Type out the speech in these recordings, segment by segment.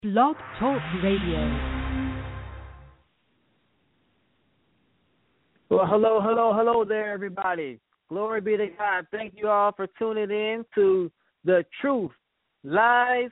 Blog Talk Radio. Well, hello there, everybody. Glory be to God. Thank you all for tuning in to The Truth Lies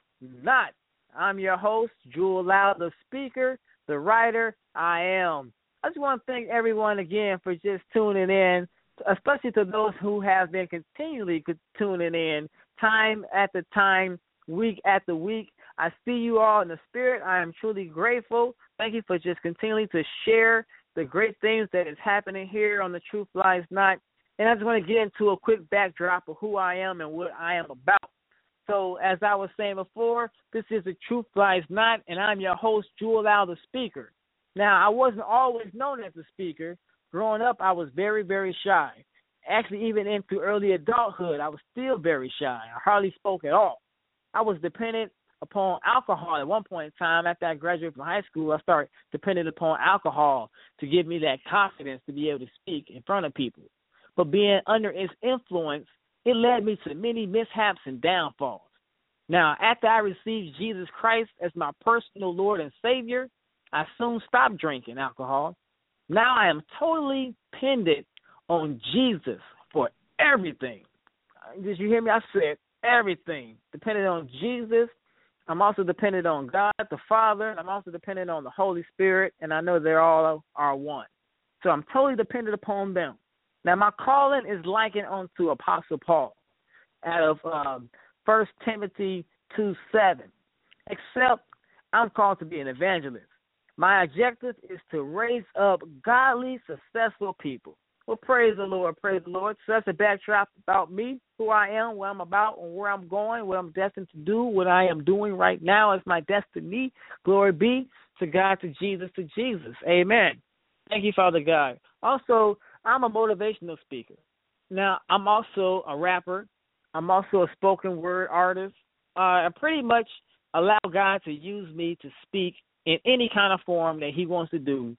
Not. I'm your host, Jewel Loud, the speaker, the writer, I am. I just want to thank everyone again for just tuning in, especially to those who have been continually tuning in, time at the time, week after week. I see you all in the spirit. I am truly grateful. Thank you for just continuing to share the great things that is happening here on The Truth Lies Not. And I just want to get into a quick backdrop of who I am and what I am about. So as I was saying before, this is The Truth Lies Not, and I'm your host, Jewel Al, the speaker. Now, I wasn't always known as a speaker. Growing up, I was very, very shy. Actually, even into early adulthood, I was still very shy. I hardly spoke at all. I was dependent upon alcohol at one point in time. After I graduated from high school, I started dependent upon alcohol to give me that confidence to be able to speak in front of people. But being under its influence, it led me to many mishaps and downfalls. Now, after I received Jesus Christ as my personal Lord and Savior, I soon stopped drinking alcohol. Now I am totally dependent on Jesus for everything. Did you hear me? I said everything. Dependent on Jesus. I'm also dependent on God, the Father, and I'm also dependent on the Holy Spirit, and I know they all are one. So I'm totally dependent upon them. Now, my calling is likened unto Apostle Paul out of 1 Timothy 2:7, except I'm called to be an evangelist. My objective is to raise up godly, successful people. Well, praise the Lord, praise the Lord. So that's a backdrop about me, who I am, what I'm about, and where I'm going, what I'm destined to do, what I am doing right now is my destiny. Glory be to God, to Jesus, to Jesus. Amen. Thank you, Father God. Also, I'm a motivational speaker. Now, I'm also a rapper. I'm also a spoken word artist. I pretty much allow God to use me to speak in any kind of form that he wants to do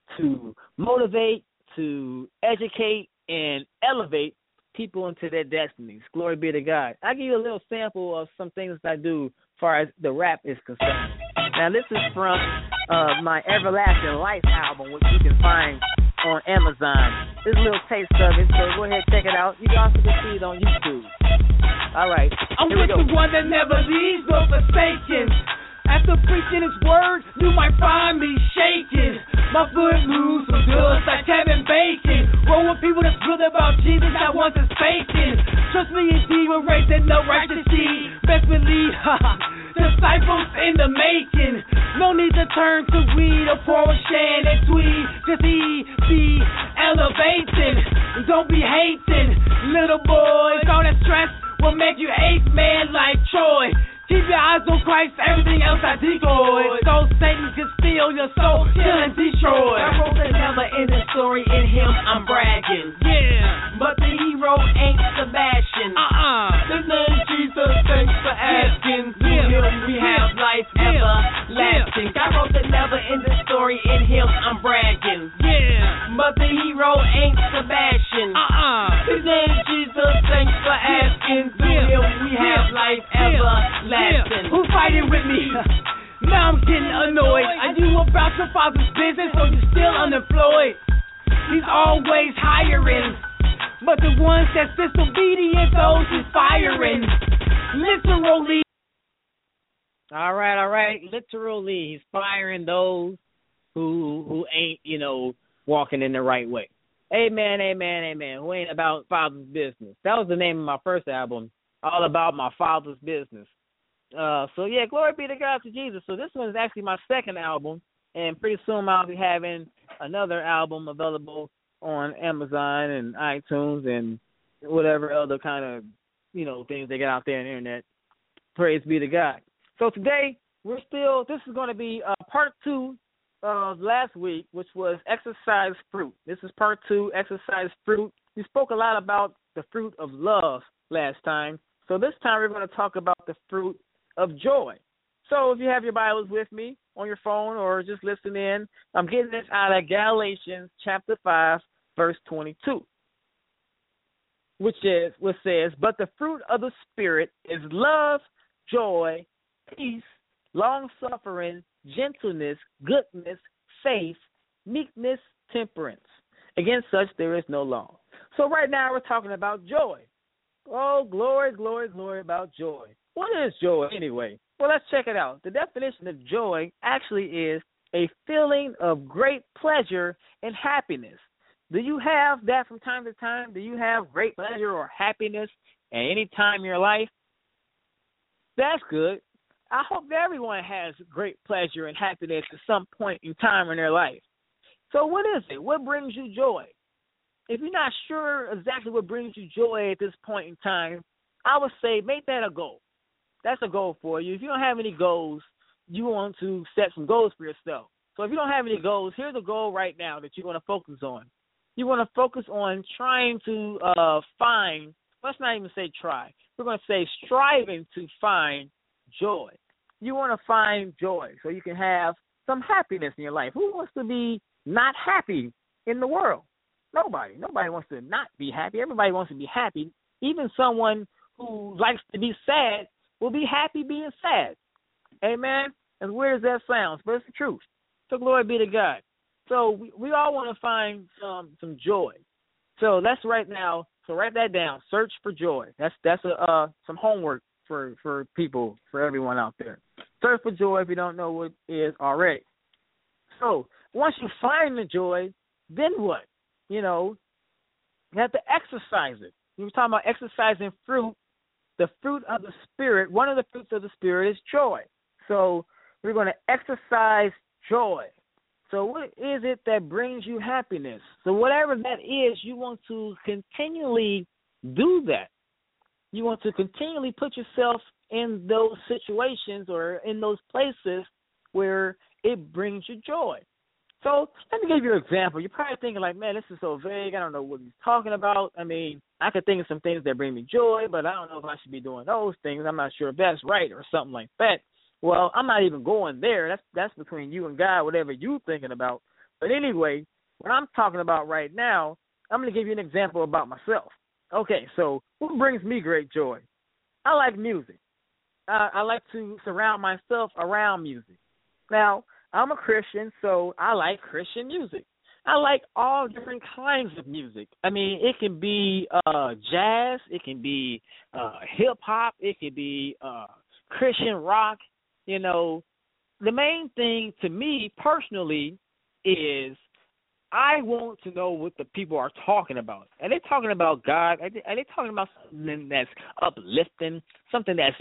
to motivate, to educate, and elevate people into their destinies. Glory be to God. I'll give you a little sample of some things that I do as far as the rap is concerned. Now, this is from my Everlasting Life album, which you can find on Amazon. This is a little taste of it, so go ahead and check it out. You can also see it on YouTube. All right, I'm with the one that never leaves or forsaken. After preaching his word, you might find me shaking. My foot moves from dust like Kevin Bacon. Roll with people that's good about Jesus, not ones that's faking. Trust me, indeed, we're raised in the righteous seed. Best believe, disciples in the making. No need to turn to weed or pour a shan and tweed. Just be elevating. Don't be hating. Little boys, all that stress will make you ace man like Troy. Keep your eyes on Christ, everything else I decoy. So Satan can steal your soul, kill and destroy. I wrote the never ending story, in him I'm bragging. Yeah, but the hero ain't Sebastian. His name Jesus, thanks for asking. Through him we have life everlasting. I wrote the never ending story, in him I'm bragging. Yeah, but the hero ain't Sebastian. His name Jesus, thanks for asking. Through him we have life everlasting. Who's fighting with me? Now I'm getting annoyed. Are you about your father's business or you still unemployed? He's always hiring, but the ones that's disobedient, those he's firing. Literally. All right. Literally, he's firing those who ain't, walking in the right way. Amen. Who ain't about father's business. That was the name of my first album, all about my father's business. Glory be to God, to Jesus. So this one is actually my second album, and pretty soon I'll be having another album available on Amazon and iTunes and whatever other kind of, things they got out there on the internet. Praise be to God. So today, this is going to be part 2 of last week, which was exercise fruit. This is part 2, exercise fruit. We spoke a lot about the fruit of love last time. So this time we're going to talk about the fruit of joy. So if you have your Bibles with me on your phone or just listen in, I'm getting this out of Galatians chapter 5, verse 22, which says, but the fruit of the Spirit is love, joy, peace, long-suffering, gentleness, goodness, faith, meekness, temperance. Against such there is no law. So right now we're talking about joy. Oh, glory, glory, glory about joy. What is joy anyway? Well, let's check it out. The definition of joy actually is a feeling of great pleasure and happiness. Do you have that from time to time? Do you have great pleasure or happiness at any time in your life? That's good. I hope that everyone has great pleasure and happiness at some point in time in their life. So what is it? What brings you joy? If you're not sure exactly what brings you joy at this point in time, I would say make that a goal. That's a goal for you. If you don't have any goals, you want to set some goals for yourself. So if you don't have any goals, here's a goal right now that you want to focus on. You want to focus on trying to find, let's not even say try. We're going to say striving to find joy. You want to find joy so you can have some happiness in your life. Who wants to be not happy in the world? Nobody. Nobody wants to not be happy. Everybody wants to be happy. Even someone who likes to be sad will be happy being sad. Amen? As weird as that sounds, but it's the truth. So glory be to God. So we all want to find some joy. So that's right now. So write that down. Search for joy. That's some homework for people, for everyone out there. Search for joy if you don't know what it is already. So once you find the joy, then what? You know, you have to exercise it. We were talking about exercising fruit. The fruit of the Spirit, one of the fruits of the Spirit is joy. So we're going to exercise joy. So what is it that brings you happiness? So whatever that is, you want to continually do that. You want to continually put yourself in those situations or in those places where it brings you joy. So let me give you an example. You're probably thinking like, man, this is so vague. I don't know what he's talking about. I mean, I could think of some things that bring me joy, but I don't know if I should be doing those things. I'm not sure if that's right or something like that. Well, I'm not even going there. That's between you and God, whatever you're thinking about. But anyway, what I'm talking about right now, I'm going to give you an example about myself. Okay, so what brings me great joy? I like music. I like to surround myself around music. Now, I'm a Christian, so I like Christian music. I like all different kinds of music. I mean, it can be jazz, it can be hip-hop, it can be Christian rock. You know, the main thing to me personally is I want to know what the people are talking about. Are they talking about God? Are they talking about something that's uplifting, something that's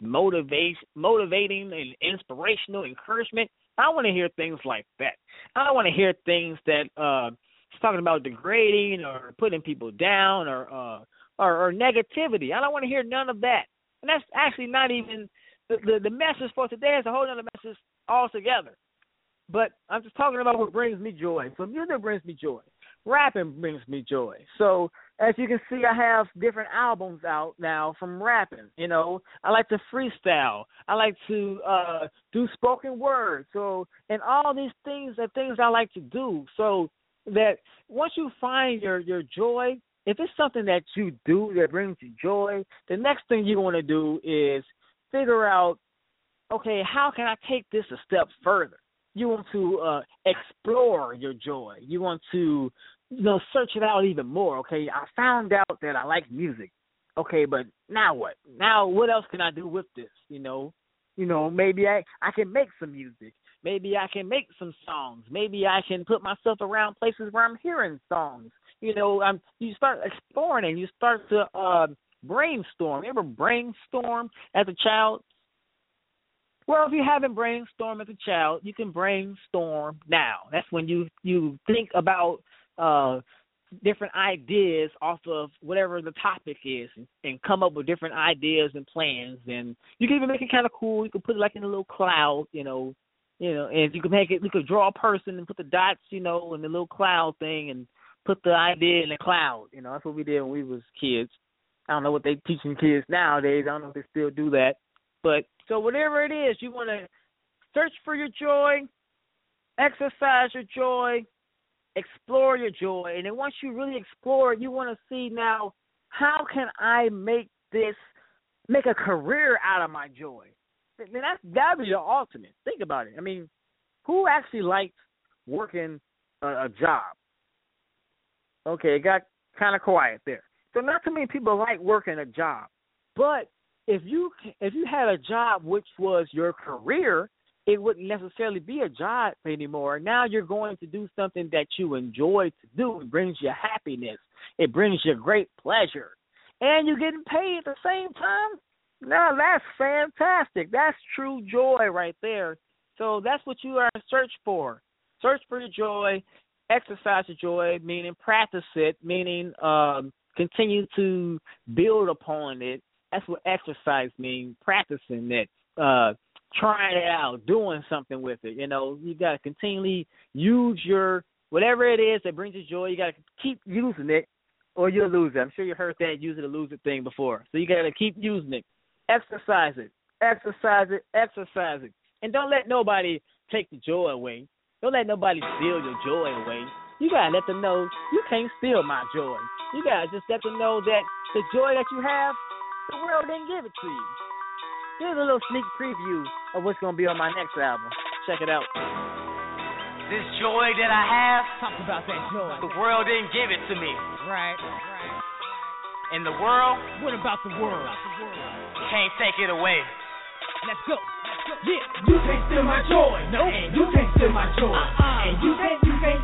motivating and inspirational, encouragement? I want to hear things like that. I don't want to hear things that it's talking about degrading or putting people down or negativity. I don't want to hear none of that. And that's actually not even the message for today is a whole other message altogether. But I'm just talking about what brings me joy. So music brings me joy. Rapping brings me joy. So as you can see, I have different albums out now from rapping. You know, I like to freestyle. I like to do spoken word. So, and all these things are things I like to do. So that once you find your joy, if it's something that you do that brings you joy, the next thing you want to do is figure out, okay, how can I take this a step further? You want to explore your joy. You want to, search it out even more. Okay, I found out that I like music. Okay, but now what? Now what else can I do with this? Maybe I can make some music. Maybe I can make some songs. Maybe I can put myself around places where I'm hearing songs. You start exploring and you start to brainstorm. You ever brainstorm as a child? Well, if you haven't brainstormed as a child, you can brainstorm now. That's when you think about different ideas off of whatever the topic is and come up with different ideas and plans. And you can even make it kind of cool. You can put it like in a little cloud, and you can make it, you could draw a person and put the dots, in the little cloud thing and put the idea in the cloud. That's what we did when we was kids. I don't know what they teaching kids nowadays. I don't know if they still do that. But so whatever it is, you want to search for your joy, exercise your joy, explore your joy. And then once you really explore it, you want to see now, how can I make a career out of my joy? that'd be the ultimate. Think about it. I mean, who actually likes working a job? Okay, it got kind of quiet there. So not too many people like working a job. But if you had a job which was your career, it wouldn't necessarily be a job anymore. Now you're going to do something that you enjoy to do. It brings you happiness. It brings you great pleasure. And you're getting paid at the same time. Now that's fantastic. That's true joy right there. So that's what you are in search for. Search for your joy. Exercise your joy, meaning practice it, meaning continue to build upon it. That's what exercise means, practicing it, trying it out, doing something with it. You know, you got to continually use your, whatever it is that brings you joy, you got to keep using it or you'll lose it. I'm sure you heard that use it or lose it thing before. So you got to keep using it. Exercise it. Exercise it. Exercise it. And don't let nobody take the joy away. Don't let nobody steal your joy away. You got to let them know you can't steal my joy. You got to just let them know that the joy that you have, the world didn't give it to you. Here's a little sneak preview of what's going to be on my next album. Check it out. This joy that I have, Talk about that joy. the world didn't give it to me. Right. And the world What about the world? can't take it away. Let's go. Yeah. You can't steal my joy, no. And you can't steal my joy. And you can't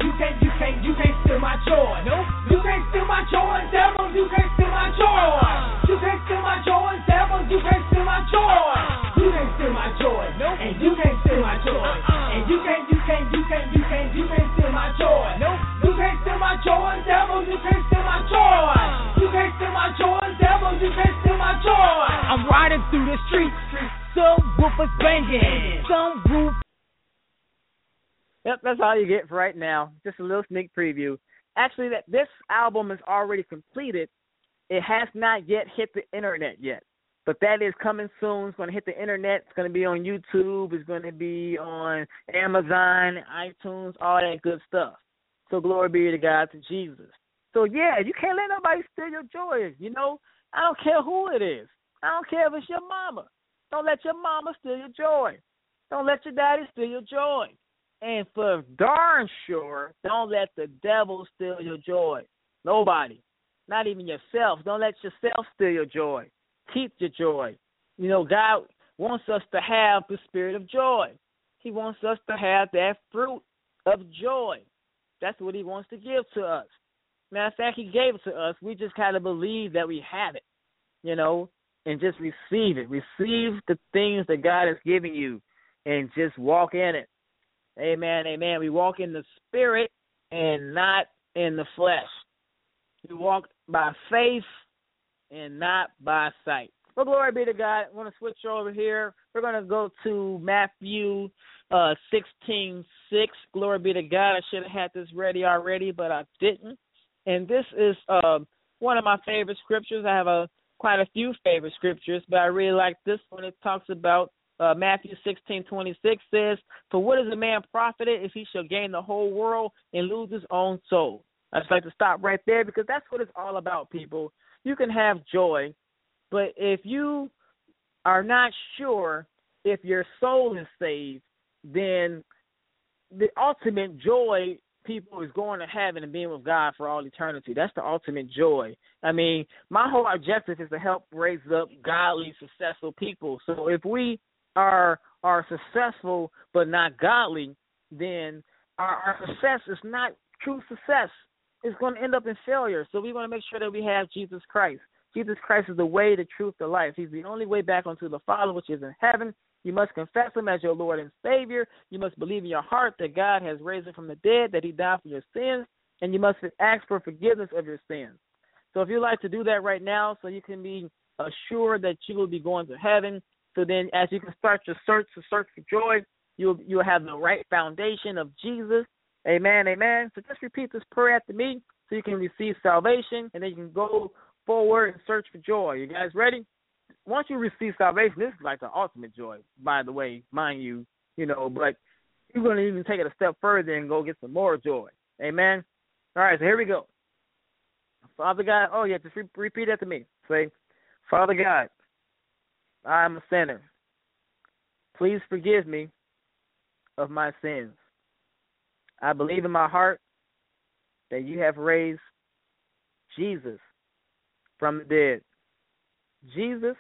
steal my joy, no. You can't steal my joy, devil. You can't steal my joy. You can't steal my joy, devil. You can't steal my joy. You can't steal my joy, no. And you can't steal my joy. And you can't steal my joy, no. You can't steal my joy, devil. You can't steal my joy. You can't steal my joy, devil. You can't steal my joy. I'm riding through the streets. Subwoofers banging. Some roof. Yep, that's all you get for right now. Just a little sneak preview. Actually, that this album is already completed. It has not yet hit the internet yet, but that is coming soon. It's going to hit the internet. It's going to be on YouTube. It's going to be on Amazon, iTunes, all that good stuff. So glory be to God, to Jesus. So yeah, you can't let nobody steal your joy. You know, I don't care who it is. I don't care if it's your mama. Don't let your mama steal your joy. Don't let your daddy steal your joy. And for darn sure, don't let the devil steal your joy. Nobody. Not even yourself. Don't let yourself steal your joy. Keep your joy. You know, God wants us to have the spirit of joy. He wants us to have that fruit of joy. That's what he wants to give to us. Matter of fact, he gave it to us. We just got to believe that we have it, you know, and just receive it. Receive the things that God has given you and just walk in it. Amen, amen. We walk in the spirit and not in the flesh. We walk by faith and not by sight. Well, glory be to God. I want to switch over here. We're going to go to Matthew 16:6. Glory be to God. I should have had this ready already, but I didn't. And this is one of my favorite scriptures. I have quite a few favorite scriptures, but I really like this one. It talks about Matthew 16:26 says, "For what is a man profited if he shall gain the whole world and lose his own soul?" I just like to stop right there because that's what it's all about, people. You can have joy, but if you are not sure if your soul is saved, then the ultimate joy, people, is going to heaven and being with God for all eternity. That's the ultimate joy. I mean, my whole objective is to help raise up godly, successful people. So if we are successful but not godly, then our success is not true success. It's going to end up in failure. So we want to make sure that we have Jesus Christ. Jesus Christ is the way, the truth, the life. He's the only way back unto the Father, which is in heaven. You must confess him as your Lord and Savior. You must believe in your heart that God has raised him from the dead, that he died for your sins, and you must ask for forgiveness of your sins. So if you'd like to do that right now so you can be assured that you will be going to heaven, so then as you can start your search for joy, you'll have the right foundation of Jesus. Amen, amen. So just repeat this prayer after me so you can receive salvation, and then you can go forward and search for joy. You guys ready? Once you receive salvation, this is like the ultimate joy, by the way, mind you, but you're going to even take it a step further and go get some more joy. Amen? All right, so here we go. Father God, just repeat after me. Say, Father God, I am a sinner. Please forgive me of my sins. I believe in my heart that you have raised Jesus from the dead. Jesus,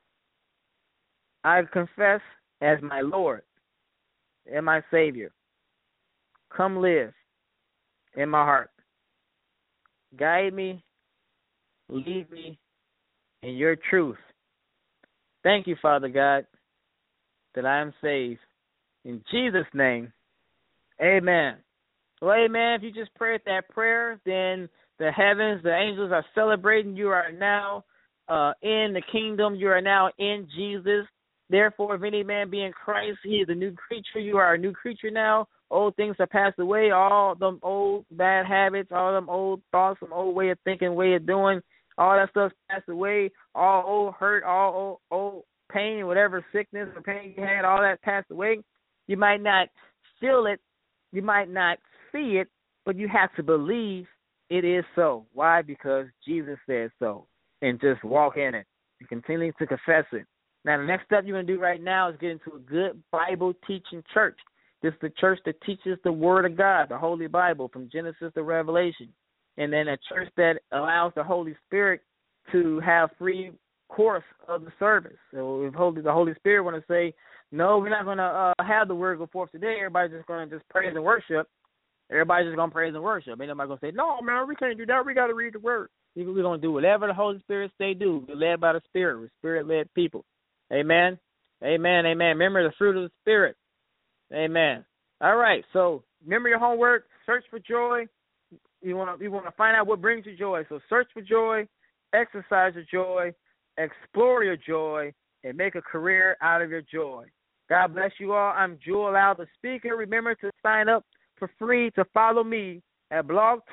I confess as my Lord and my Savior. Come live in my heart. Guide me, lead me in your truth. Thank you, Father God, that I am saved. In Jesus' name, amen. Well, amen. If you just prayed that prayer, then the heavens, the angels are celebrating. You are now in the kingdom. You are now in Jesus. Therefore, if any man be in Christ, he is a new creature. You are a new creature now. Old things are passed away. All them old bad habits, all them old thoughts, some old way of thinking, way of doing, all that stuff's passed away. All old hurt, all old pain, whatever sickness or pain you had, all that passed away. You might not feel it. You might not see it, but you have to believe it is so. Why? Because Jesus said so. And just walk in it and continue to confess it. Now, the next step you're going to do right now is get into a good Bible teaching church. This is the church that teaches the Word of God, the Holy Bible, from Genesis to Revelation. And then a church that allows the Holy Spirit to have free course of the service. So if the Holy Spirit want to say, no, we're not going to have the Word go forth today, everybody's just going to just praise and worship. Everybody's just going to praise and worship. Ain't nobody going to say, no, man, we can't do that. We got to read the Word. We're going to do whatever the Holy Spirit say do. We're led by the Spirit. We're Spirit-led people. Amen. Amen. Amen. Remember the fruit of the Spirit. Amen. All right. So remember your homework. Search for joy. You want to find out what brings you joy. So search for joy, exercise your joy, explore your joy, and make a career out of your joy. God bless you all. I'm Jewel Lau, the speaker. Remember to sign up for free to follow me at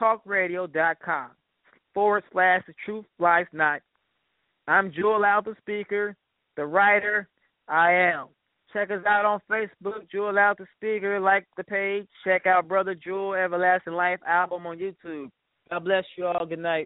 blogtalkradio.com/The Truth Lies Not. I'm Jewel Lau, the speaker, the writer. I am. Check us out on Facebook, Jewel Lau, the speaker. Like the page. Check out Brother Jewel Everlasting Life album on YouTube. God bless you all. Good night.